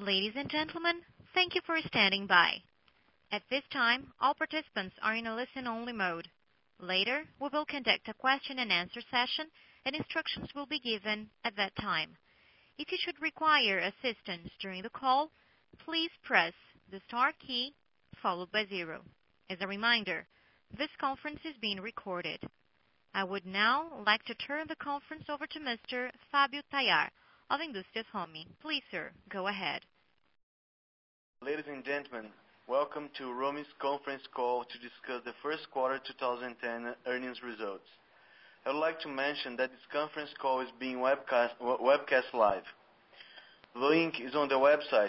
Ladies and gentlemen, thank you for standing by. At this time, all participants are in a listen-only mode. Later, we will conduct a question-and-answer session, and instructions will be given at that time. If you should require assistance during the call, please press the star key followed by 0. As a reminder, this conference is being recorded. I would now like to turn the conference over to Mr. Fábio Tayar of Indústrias Home. Please, sir, go ahead. Ladies and gentlemen, welcome to Romi's conference call to discuss the first quarter 2010 earnings results. I would like to mention that this conference call is being webcast live. The link is on the website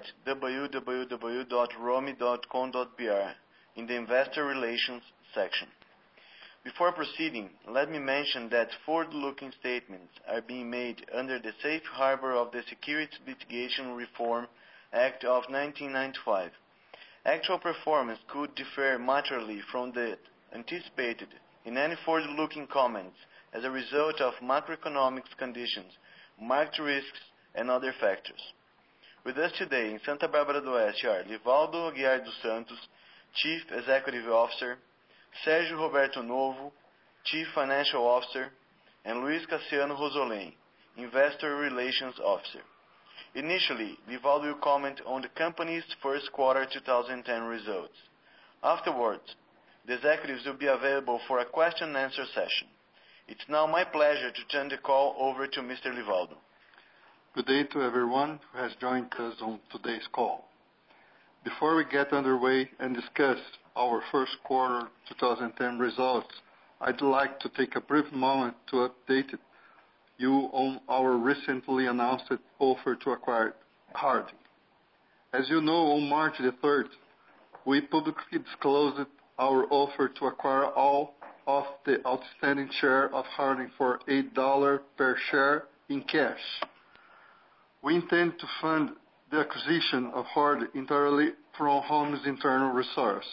www.romi.com.br in the Investor Relations section. Before proceeding, let me mention that forward-looking statements are being made under the Safe Harbor of the Securities Litigation Reform Act of 1995. Actual performance could differ materially from the anticipated in any forward-looking comments as a result of macroeconomic conditions, market risks, and other factors. With us today in Santa Bárbara do Oeste are Livaldo Aguiar dos Santos, Chief Executive Officer, Sérgio Roberto Novo, Chief Financial Officer, and Luiz Cassiano Rosolém, Investor Relations Officer. Initially, Livaldo will comment on the company's first quarter 2010 results. Afterwards, the executives will be available for a question-and-answer session. It's now my pleasure to turn the call over to Mr. Livaldo. Good day to everyone who has joined us on today's call. Before we get underway and discuss our first quarter 2010 results, I'd like to take a brief moment to update you on our recently announced offer to acquire Harding. As you know, on March the 3rd, we publicly disclosed our offer to acquire all of the outstanding share of Harding for $8 per share in cash. We intend to fund the acquisition of Harding entirely from Romi's internal resources.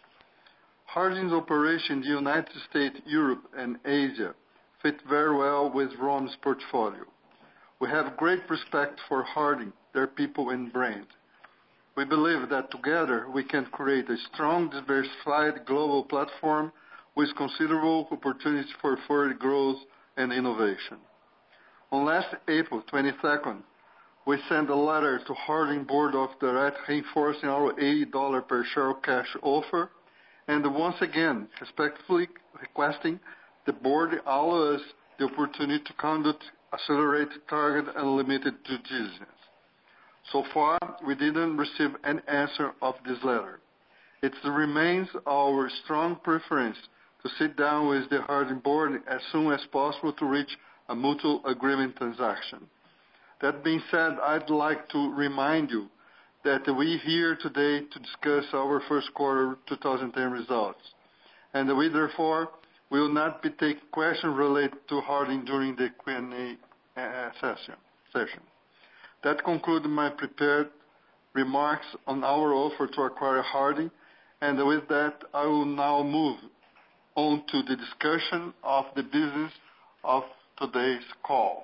Harding's operation in the United States, Europe, and Asia fit very well with Romi's portfolio. We have great respect for Harding, their people, and brand. We believe that together we can create a strong, diversified global platform with considerable opportunities for further growth and innovation. On last April 22nd, we sent a letter to Harding Board of Directors reinforcing our $80 per share cash offer, and once again respectfully requesting the board allow us the opportunity to conduct accelerated, targeted, and limited due diligence. So far, we didn't receive an answer of this letter. It remains our strong preference to sit down with the Harding board as soon as possible to reach a mutual agreement transaction. That being said, I'd like to remind you that we're here today to discuss our first quarter 2010 results, and we therefore will not be taking questions related to Harding during the Q&A session. That concludes my prepared remarks on our offer to acquire Harding, and with that, I will now move on to the discussion of the business of today's call.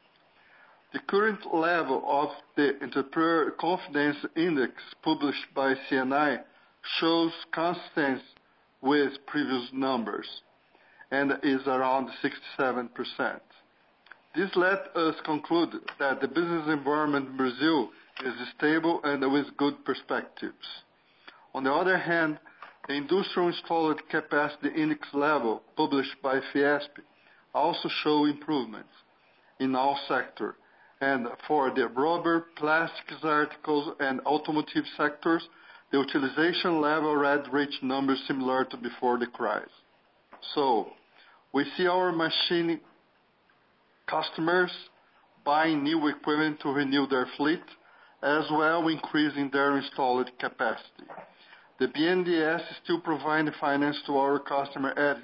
The current level of the Entrepreneur Confidence Index published by CNI shows consistency with previous numbers and is around 67%. This led us conclude that the business environment in Brazil is stable and with good perspectives. On the other hand, the Industrial Installed Capacity Index level published by Fiesp also show improvements in all sectors, and for the rubber, plastics articles, and automotive sectors, the utilization level already reached numbers similar to before the crisis. So, we see our machine customers buying new equipment to renew their fleet, as well increasing their installed capacity. The BNDES is still providing finance to our customer at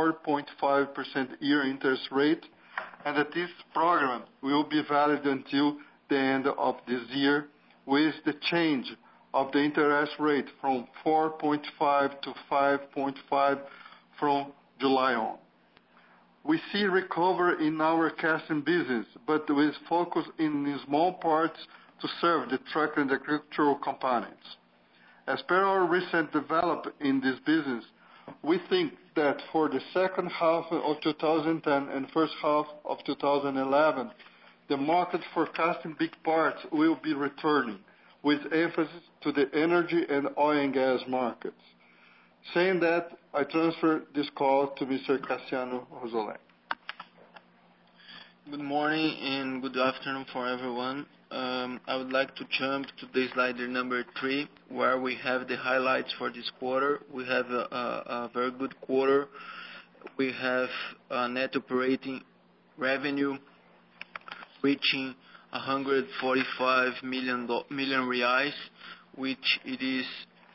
4.5% year interest rate, and that this program will be valid until the end of this year, with the change of the interest rate from 4.5 to 5.5 from July on. We see recovery in our casting business, but with focus in small parts to serve the truck and agricultural components. As per our recent development in this business, we think that for the second half of 2010 and first half of 2011, the market for casting big parts will be returning, with emphasis to the energy and oil and gas markets. Saying that, I transfer this call to Mr. Cassiano Rosolém. Good morning and good afternoon for everyone. I would like to jump to the slide number 3, where we have the highlights for this quarter. We have a very good quarter. We have a net operating revenue reaching 145 million reais, which it is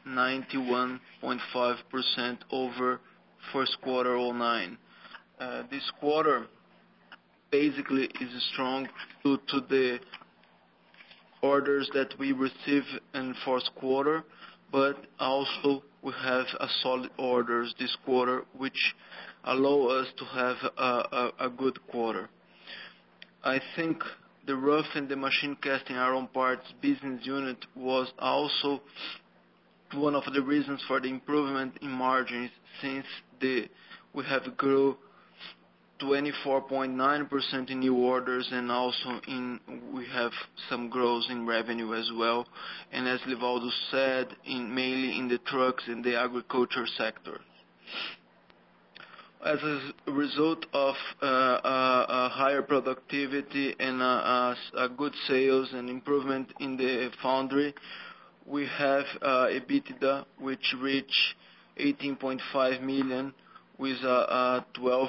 91.5% over first quarter 2009. This quarter basically is strong due to the orders that we received in first quarter, but also we have a solid orders this quarter, which allow us to have a good quarter. I think the rough and the machine casting iron parts business unit was also one of the reasons for the improvement in margins, since we have grew 24.9% in new orders, and also we have some growth in revenue as well. And as Livaldo said, mainly in the trucks and the agriculture sector. As a result of a higher productivity and a good sales and improvement in the foundry, we have EBITDA which reached 18.5 million with a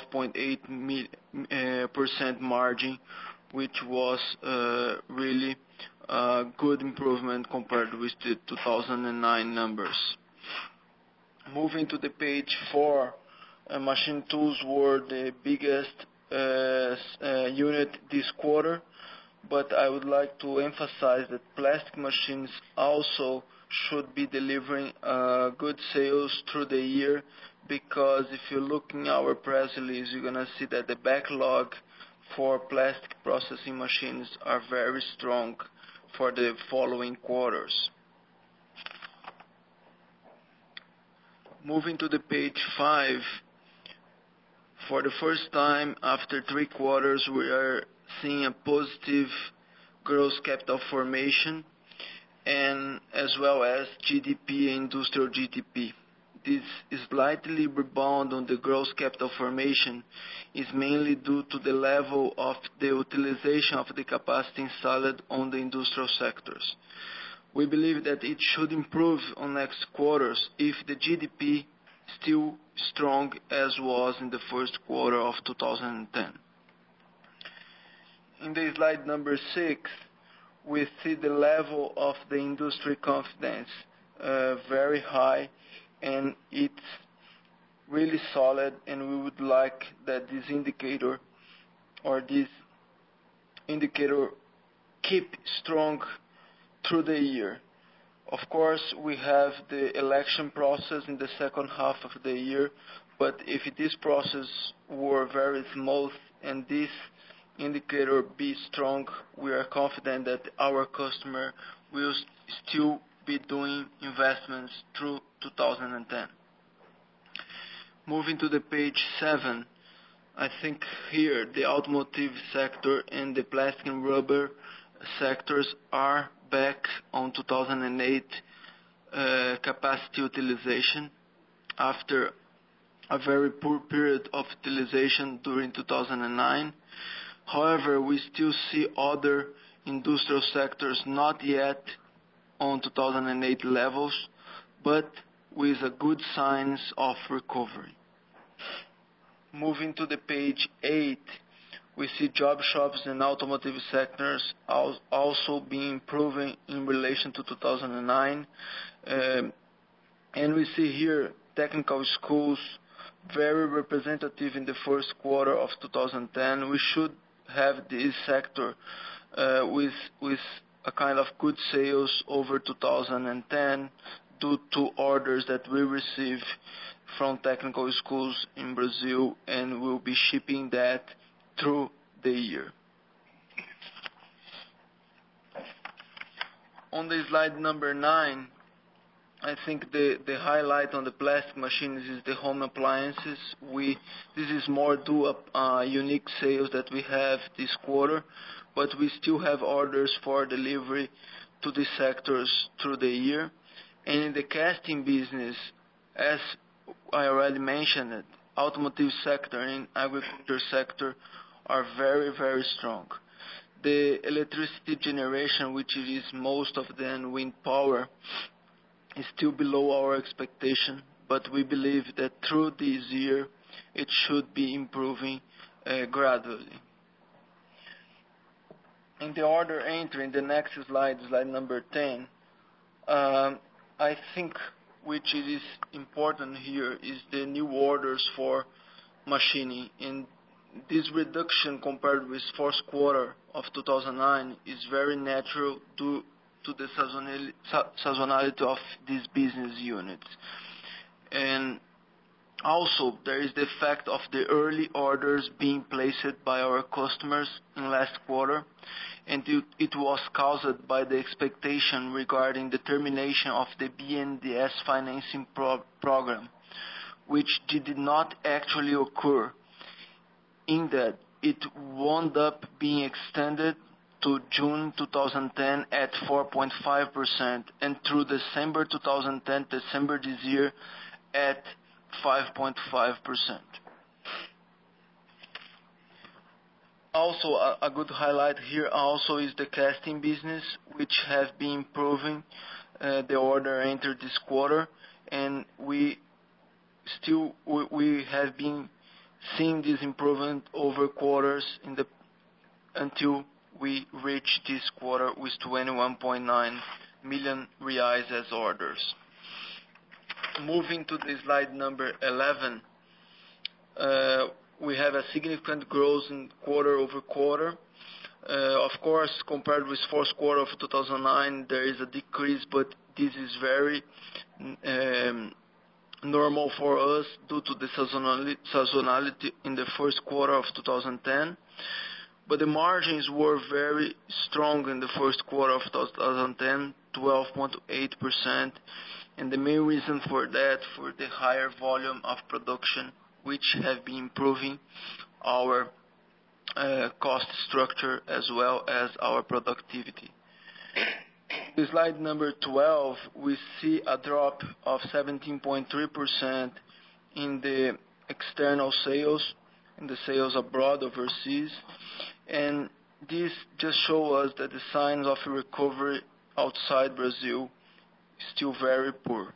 12.8% margin, which was really a good improvement compared with the 2009 numbers. Moving to the page 4, machine tools were the biggest unit this quarter, but I would like to emphasize that plastic machines also should be delivering good sales through the year, because if you look in our press release, you're going to see that the backlog for plastic processing machines are very strong for the following quarters. Moving to the page 5, for the first time after 3 quarters, we are seeing a positive gross capital formation, and as well as GDP, industrial GDP. This slightly rebound on the gross capital formation is mainly due to the level of the utilization of the capacity installed on the industrial sectors. We believe that it should improve on next quarters if the GDP still strong as was in the first quarter of 2010. In the slide number 6, we see the level of the industry confidence very high, and it's really solid, and we would like that this indicator keep strong through the year. Of course, we have the election process in the second half of the year, but if this process were very smooth and this indicator be strong, we are confident that our customer will still be doing investments through 2010. Moving to the page 7, I think here the automotive sector and the plastic and rubber sectors are back on 2008 capacity utilization after a very poor period of utilization during 2009. However, we still see other industrial sectors not yet on 2008 levels, but with a good signs of recovery. Moving to the page 8, we see job shops and automotive sectors also being improving in relation to 2009. And we see here technical schools very representative in the first quarter of 2010. We should have this sector with a kind of good sales over 2010 due to orders that we receive from technical schools in Brazil, and we'll be shipping that through the year. On the slide number 9, I think the highlight on the plastic machines is the home appliances. This is more due to unique sales that we have this quarter, but we still have orders for delivery to these sectors through the year. And in the casting business, as I already mentioned it, automotive sector and agriculture sector are very, very strong. The electricity generation, which is most of them wind power, is still below our expectation, but we believe that through this year it should be improving gradually. In the order entry, in the next slide, slide number 10, I think which it is important here is the new orders for machining. And this reduction compared with fourth quarter of 2009 is very natural due to the seasonality of these business units. And also, there is the fact of the early orders being placed by our customers in last quarter, and it was caused by the expectation regarding the termination of the BNDES financing program, which did not actually occur, in that it wound up being extended to June 2010 at 4.5% and through December 2010, December this year at 5.5%. Also, a good highlight here also is the casting business, which have been improving the order entered this quarter, and we have been seeing this improvement over quarters until we reach this quarter with 21.9 million reais as orders. Moving to the slide number 11, we have a significant growth in quarter over quarter. Of course, compared with fourth quarter of 2009, there is a decrease, but this is very normal for us due to the seasonality in the first quarter of 2010. But the margins were very strong in the first quarter of 2010, 12.8%, and the main reason for that, for the higher volume of production, which have been improving our cost structure as well as our productivity. In slide number 12, we see a drop of 17.3% in the external sales, in the sales abroad, overseas, and this just shows us that the signs of a recovery outside Brazil is still very poor.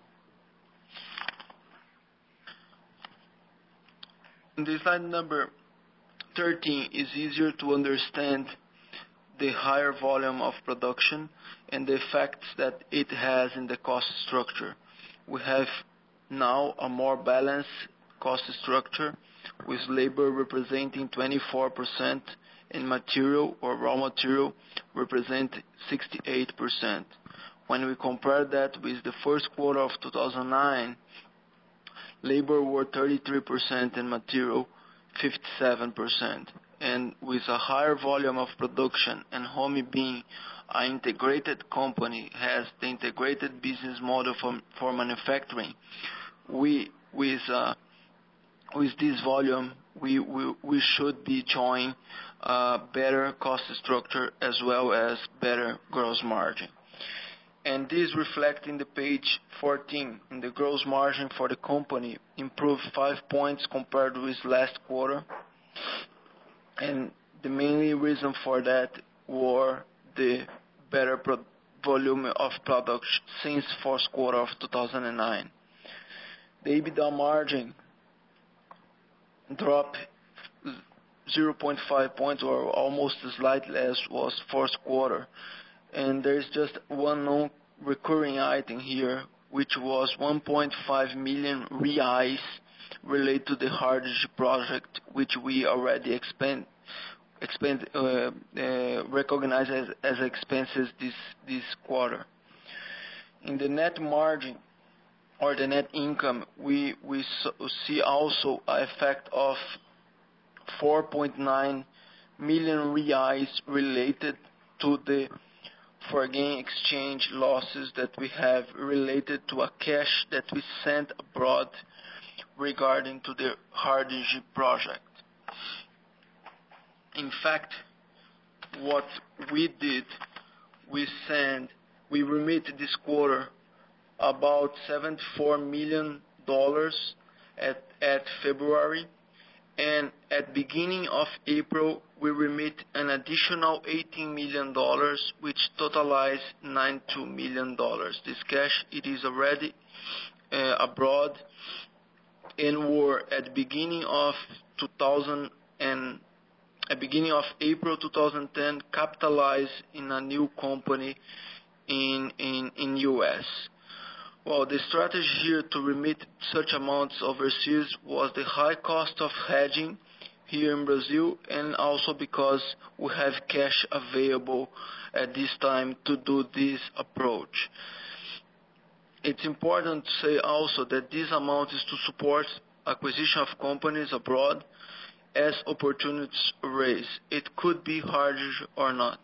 In the slide number 13 is easier to understand the higher volume of production and the effects that it has in the cost structure. We have now a more balanced cost structure with labor representing 24% and material or raw material represent 68%. When we compare that with the first quarter of 2009, labor were 33% and material 57%. And with a higher volume of production and Home being an integrated company, has the integrated business model for manufacturing, with this volume, we should be enjoying better cost structure as well as better gross margin. And this reflects in the page 14. In the gross margin for the company improved 5 points compared with last quarter. And the main reason for that were the better volume of products since fourth quarter of 2009. The EBITDA margin dropped 0.5 points or almost slightly as was fourth quarter. And there is just one non-recurring item here, which was 1.5 million reais related to the Hardage project, which we already recognized as expenses this quarter. In the net margin or the net income, we see also an effect of 4.9 million reais related to the foreign exchange losses that we have related to a cash that we sent abroad regarding to the RDG project. In fact, what we did, we remitted this quarter about $74 million at February, and at beginning of April we remit an additional $18 million, which totalize $92 million. This cash, it is already abroad, and were at beginning of April 2010 capitalized in a new company in US. Well, the strategy here to remit such amounts overseas was the high cost of hedging here in Brazil, and also because we have cash available at this time to do this approach. It's important to say also that this amount is to support acquisition of companies abroad as opportunities arise. It could be harder or not.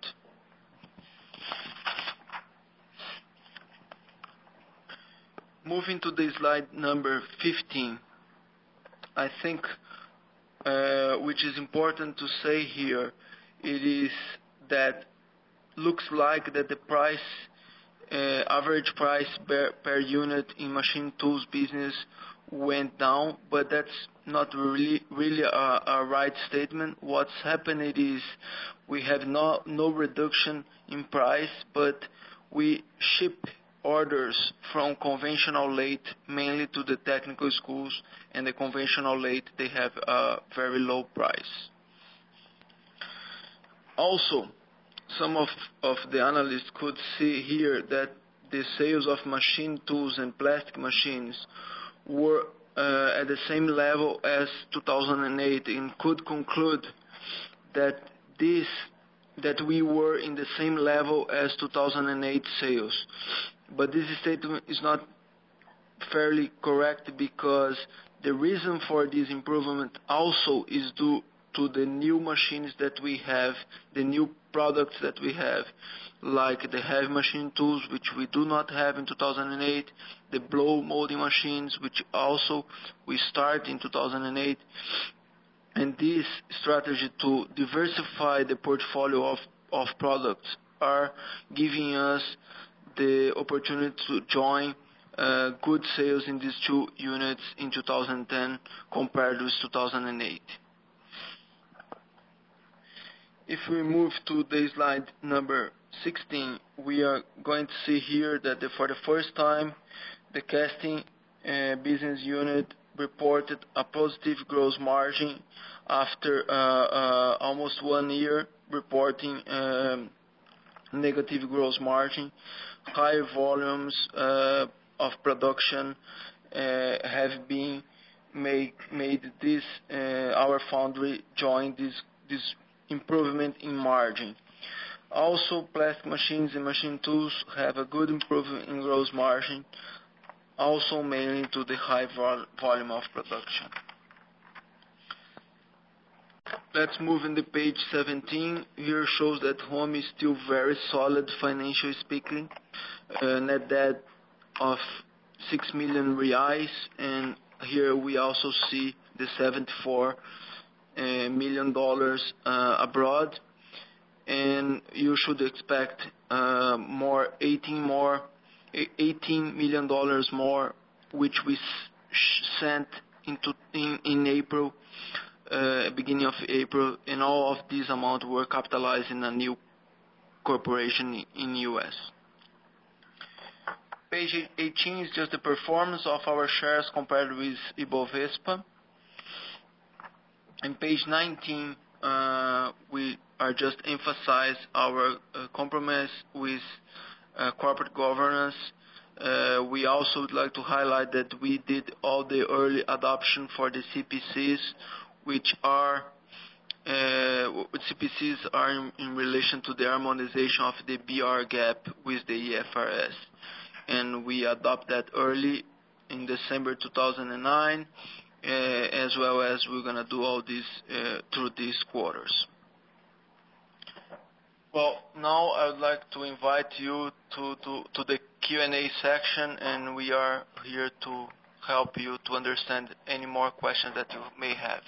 Moving to the slide number 15, I think which is important to say here, it is that looks like that the price, average price per unit in machine tools business went down, but that's not really a right statement. What's happened is we have no reduction in price, but we ship orders from conventional lathe mainly to the technical schools, and the conventional lathe, they have a very low price. Also, some of the analysts could see here that the sales of machine tools and plastic machines were at the same level as 2008, and could conclude that we were in the same level as 2008 sales. But this statement is not fairly correct, because the reason for this improvement also is due to the new machines that we have, the new products that we have, like the heavy machine tools, which we do not have in 2008, the blow molding machines, which also we start in 2008. And this strategy to diversify the portfolio of products are giving us the opportunity to join good sales in these two units in 2010 compared with 2008. If we move to the slide number 16, we are going to see here that for the first time, the casting business unit reported a positive gross margin after almost 1 year reporting negative gross margin. Higher volumes of production have been made this our foundry join this improvement in margin. Also, plastic machines and machine tools have a good improvement in gross margin, also mainly to the high volume of production. Let's move into page 17. Here shows that home is still very solid financially speaking. Net debt of 6 million reais, and here we also see the $74 million abroad, and you should expect $18 million more, which we sent in April, beginning of April, and all of these amounts were capitalized in a new corporation in US. Page 18 is just the performance of our shares compared with Ibovespa. In page 19, we are just emphasize our compromise with corporate governance. We also would like to highlight that we did all the early adoption for the CPCs, which are CPCs are in relation to the harmonization of the BR gap with the IFRS, and we adopt that early in December 2009, as well as we're going to do all this through these quarters. Well, now I would like to invite you to the Q&A section, and we are here to help you to understand any more questions that you may have.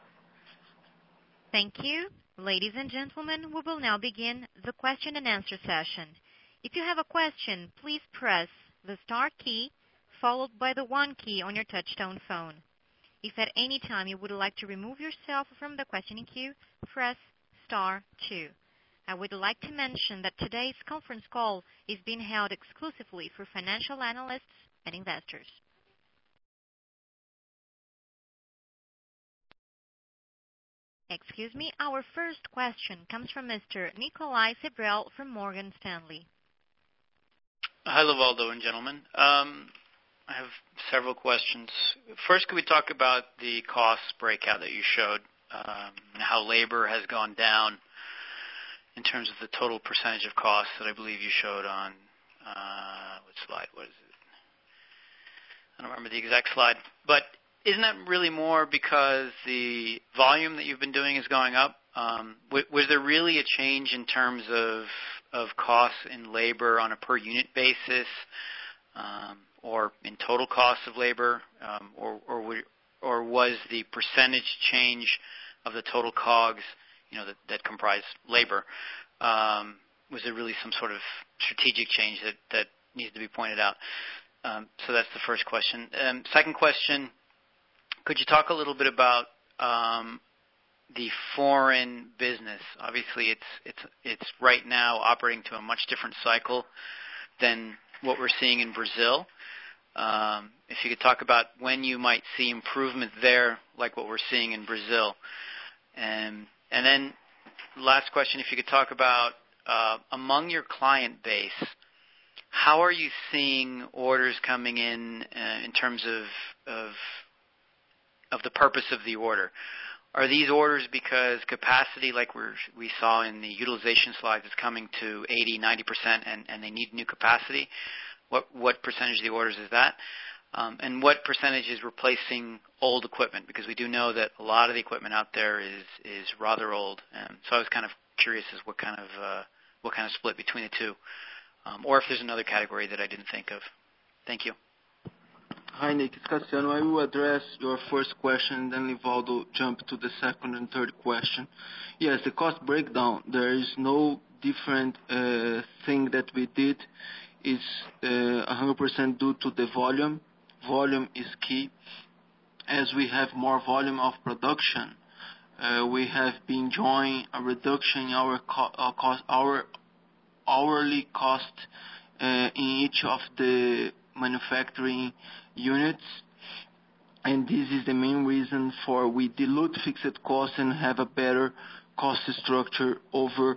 Thank you. Ladies and gentlemen, we will now begin the question and answer session. If you have a question, please press the star key followed by the 1 key on your touchtone phone. If at any time you would like to remove yourself from the questioning queue, press star 2. I would like to mention that today's conference call is being held exclusively for financial analysts and investors. Excuse me, our first question comes from Mr. Nicolai Sebrell from Morgan Stanley. Hi, Lovaldo and gentlemen. I have several questions. First, could we talk about the cost breakout that you showed, and how labor has gone down in terms of the total percentage of costs that I believe you showed on, what slide was it? I don't remember the exact slide. But isn't that really more because the volume that you've been doing is going up? Was there really a change in terms of costs in labor on a per unit basis, or in total cost of labor, or was the percentage change of the total COGS, that comprise labor, was there really some sort of strategic change that needs to be pointed out? So that's the first question. Second question, could you talk a little bit about the foreign business? Obviously, it's right now operating to a much different cycle than what we're seeing in Brazil. If you could talk about when you might see improvement there, like what we're seeing in Brazil. And then last question, if you could talk about among your client base, how are you seeing orders coming in terms of the purpose of the order? Are these orders because capacity, like we saw in the utilization slides, is coming to 80-90% and they need new capacity? What percentage of the orders is that? And what percentage is replacing old equipment? Because we do know that a lot of the equipment out there is rather old. So I was kind of curious as what kind of split between the two, or if there's another category that I didn't think of. Thank you. Hi, Nick. It's Cassiano. I will address your first question, then Livaldo jump to the second and third question. Yes, the cost breakdown, there is no different thing that we did. It's 100% due to the volume. Volume is key. As we have more volume of production, we have been enjoying a reduction in our hourly cost in each of the manufacturing units, and this is the main reason for we dilute fixed costs and have a better cost structure over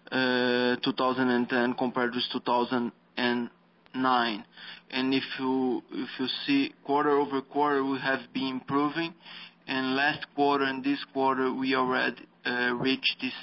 2010 compared with 2009. And if you see quarter over quarter, we have been improving, and last quarter and this quarter we already reached this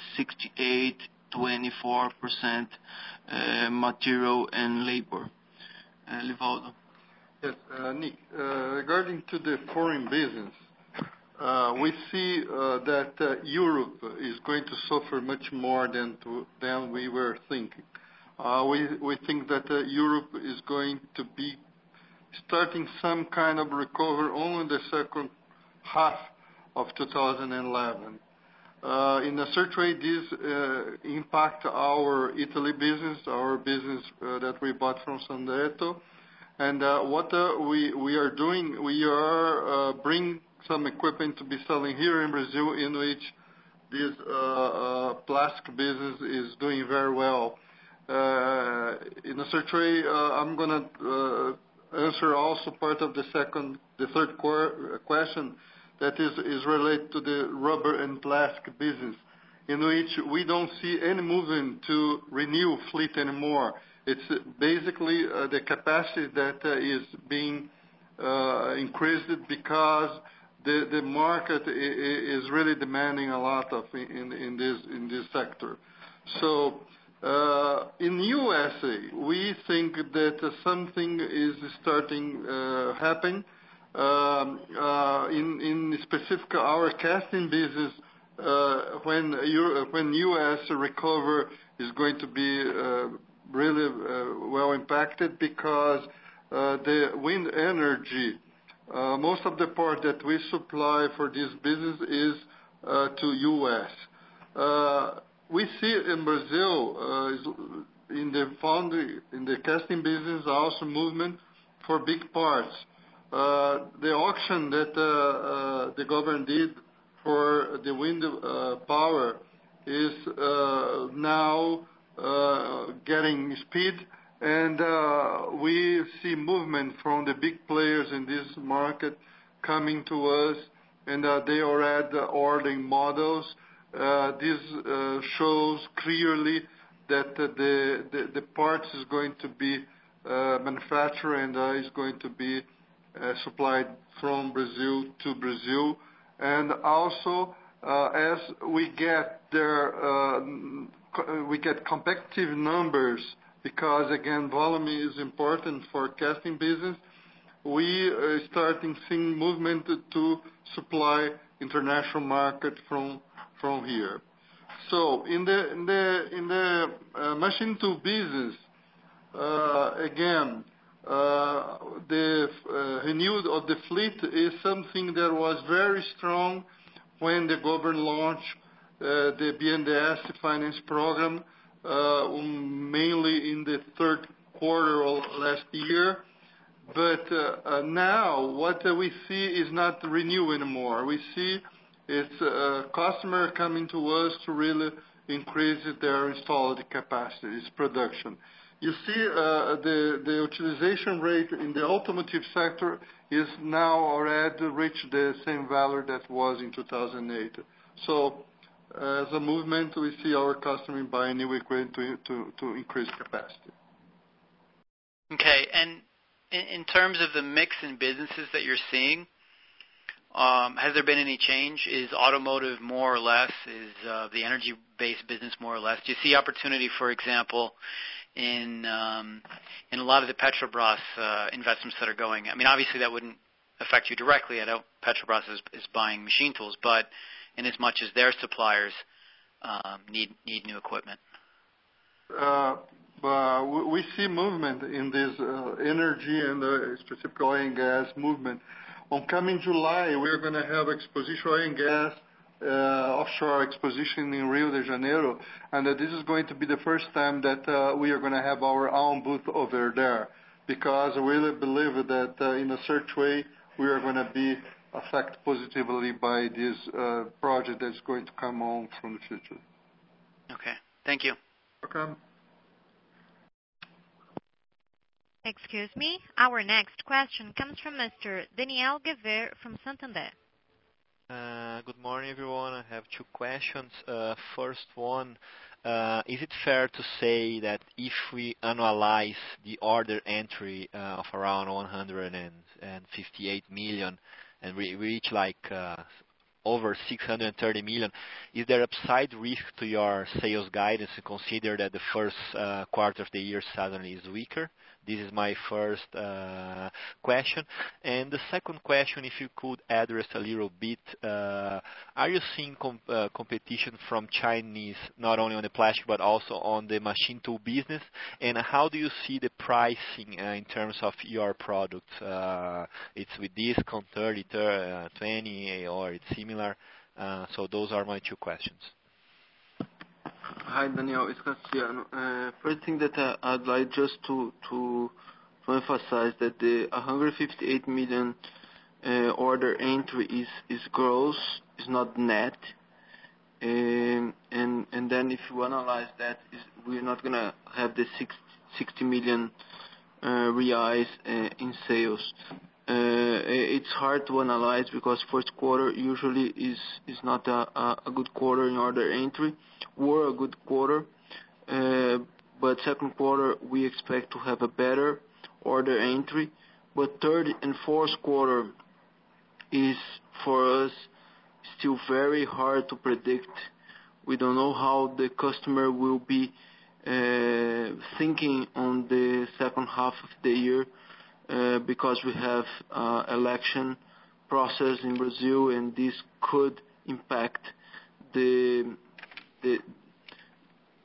68-24% material and labor. Livaldo. Yes, Nick, regarding to the foreign business, we see that Europe is going to suffer much more than we were thinking. We think that Europe is going to be starting some kind of recovery only in the second half of 2011. In a certain way, this impact our Italy business, our business that we bought from Sandretto. And what we are doing, we are bring some equipment to be selling here in Brazil, in which this plastic business is doing very well. In a certain way, I'm going to answer also part of the third question that is related to the rubber and plastic business, in which we don't see any movement to renew fleet anymore. It's basically the capacity that is being increased because the market is really demanding a lot of in this sector. So in USA, we think that something is starting happen. In specific, our casting business, when US recover is going to be really well impacted because the wind energy, most of the part that we supply for this business is to U.S. We see in Brazil, in the foundry, in the casting business, also movement for big parts. The auction that the government did for the wind power is now getting speed, and we see movement from the big players in this market coming to us, and they already ordering models. This shows clearly that the parts is going to be manufactured and is going to be supplied from Brazil to Brazil. And also, as we get there, we get competitive numbers because, again, volume is important for casting business. We are starting seeing movement to supply international market from here. So in the machine tool business, again, the renewal of the fleet is something that was very strong when the government launched the BNDES finance program, mainly in the third quarter of last year. But now what we see is not renew anymore. We see it's a customer coming to us to really increase their installed capacity, its production. You see the utilization rate in the automotive sector is now already reached the same value that was in 2008. So as a movement, we see our customer buying new equipment to increase capacity. Okay, and in terms of the mix in businesses that you're seeing, has there been any change? Is automotive more or less? Is the energy-based business more or less? Do you see opportunity, for example, in a lot of the Petrobras investments that are going? I mean, obviously that wouldn't affect you directly. I know Petrobras is buying machine tools, but in as much as their suppliers need new equipment. We see movement in this energy and specific oil and gas movement. On coming July, we're going to have exposition oil and gas offshore exposition in Rio de Janeiro, and this is going to be the first time that we are going to have our own booth over there, because we really believe that in a certain way we are going to be affected positively by this project that's going to come on from the future. Okay, thank you. Okay. Excuse me. Our next question comes from Mr. Daniel Gewehr from Santander. Good morning, everyone. I have two questions. First one, is it fair to say that if we analyze the order entry of around 158 million and we reach like over 630 million, is there upside risk to your sales guidance to consider that the first quarter of the year suddenly is weaker? This is my first question. And the second question, if you could address a little bit, are you seeing competition from Chinese, not only on the plastic, but also on the machine tool business? And how do you see the pricing in terms of your products? It's with discount 30, 20, or it's similar? So those are my two questions. Hi, Daniel. It's Cassiano. First thing that I'd like just to emphasize that the 158 million order entry is gross, is not net. And then if you analyze that, we're not going to have the 60 million reais in sales. It's hard to analyze because first quarter usually is not a good quarter in order entry, or a good quarter. But second quarter we expect to have a better order entry. But third and fourth quarter is for us still very hard to predict. We don't know how the customer will be thinking on the second half of the year. Because we have election process in Brazil, and this could impact the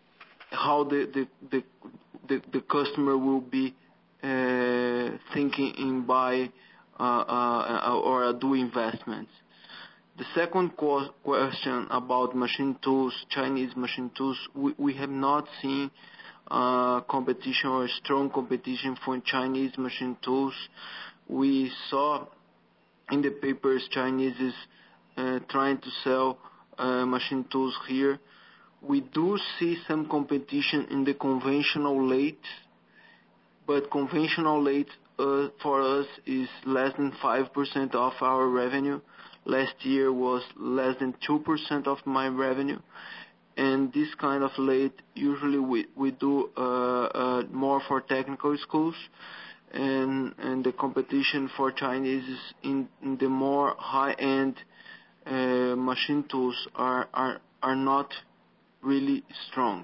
how the customer will be thinking in buy or do investments. The second question about machine tools, Chinese machine tools, we have not seen competition or strong competition for Chinese machine tools. We saw in the papers Chinese is trying to sell machine tools here. We do see some competition in the conventional lathes, but conventional lathes for us is less than 5% of our revenue. Last year was less than 2% of my revenue. And this kind of lathe, usually we do more for technical schools. And the competition for Chinese is in the more high-end machine tools are not really strong.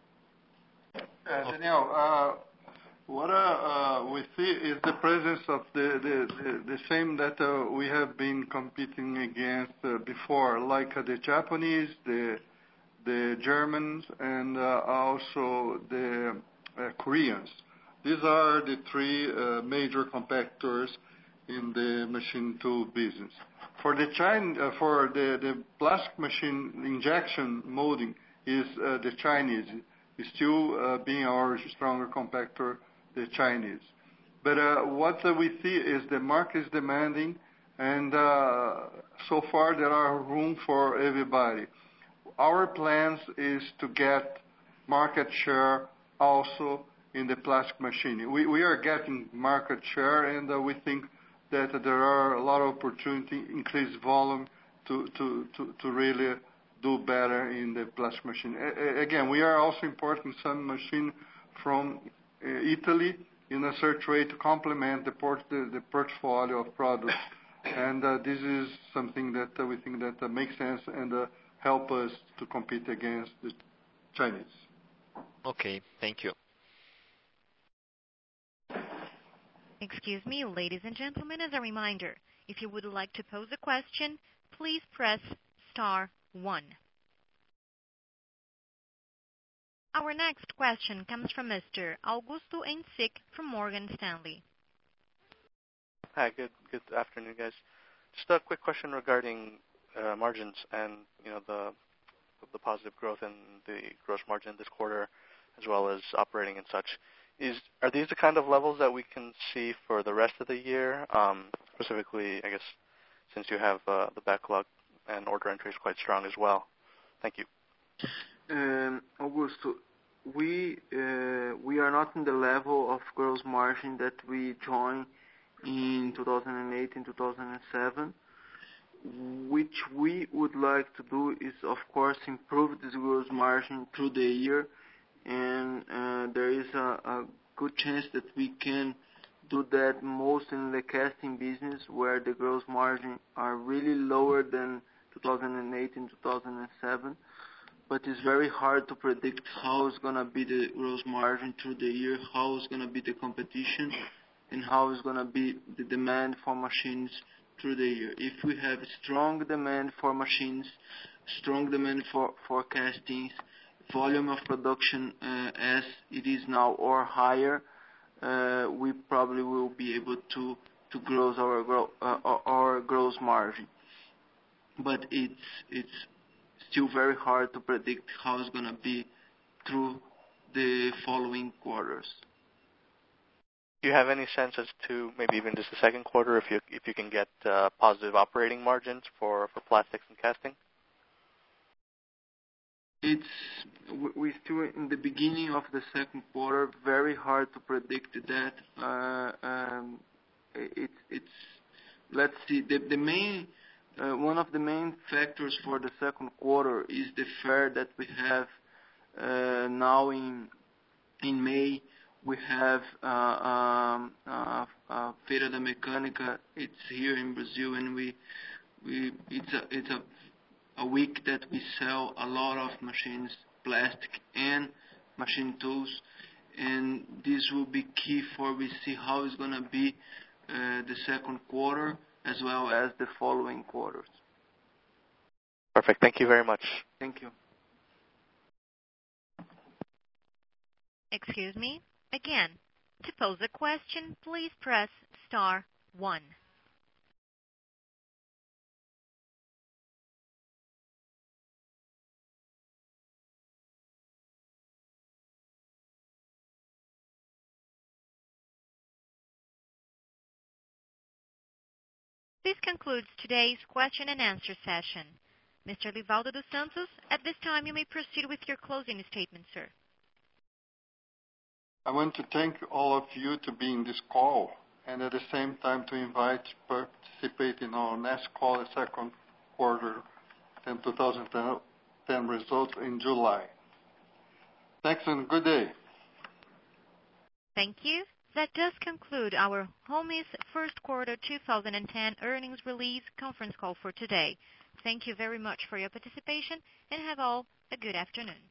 Daniel, what we see is the presence of the same that we have been competing against before, like the Japanese, the Germans, and also the Koreans. These are the three major competitors in the machine tool business. For the plastic machine injection molding is the Chinese. Is still being our stronger competitor, the Chinese. But what we see is the market is demanding, and so far there are room for everybody. Our plans is to get market share also in the plastic machine. We are getting market share, and we think that there are a lot of opportunity, increase volume to really do better in the plastic machine. Again, we are also importing some machine from Italy in a search way to complement the portfolio of products. And this is something that we think that makes sense and help us to compete against the Chinese. Okay, thank you. Excuse me, ladies and gentlemen, as a reminder, if you would like to pose a question, please press star 1. Our next question comes from Mr. Augusto Ensik from Morgan Stanley. Hi, good afternoon, guys. Just a quick question regarding margins and the positive growth in the gross margin this quarter, as well as operating and such. Are these the kind of levels that we can see for the rest of the year? Specifically, I guess, since you have the backlog and order entry is quite strong as well. Thank you. Augusto, we are not in the level of gross margin that we joined in 2008 and 2007. Which we would like to do is, of course, improve this gross margin through the year, and there is a good chance that we can do that most in the casting business, where the gross margin are really lower than 2008 and 2007. But it's very hard to predict how it's going to be the gross margin through the year, how it's going to be the competition, and how it's going to be the demand for machines through the year. If we have strong demand for machines, strong demand for castings, volume of production as it is now or higher, we probably will be able to grow our gross margin. But it's still very hard to predict how it's going to be through the following quarters. Do you have any sense as to maybe even just the second quarter if you can get positive operating margins for plastics and casting? We're still in the beginning of the second quarter. Very hard to predict that. Let's see. The main one of the main factors for the second quarter is the fair that we have now in May. We have Feira da Mecânica. It's here in Brazil, and it's a week that we sell a lot of machines, plastic and machine tools, and this will be key for we see how it's going to be the second quarter as well as the following quarters. Perfect. Thank you very much. Thank you. Excuse me. Again, to pose a question, please press star 1. This concludes today's question and answer session. Mr. Livaldo dos Santos, at this time you may proceed with your closing statement, sir. I want to thank all of you to be in this call and at the same time to invite to participate in our next call, the second quarter 2010 results in July. Thanks and good day. Thank you. That does conclude our Homey's first quarter 2010 earnings release conference call for today. Thank you very much for your participation and have all a good afternoon.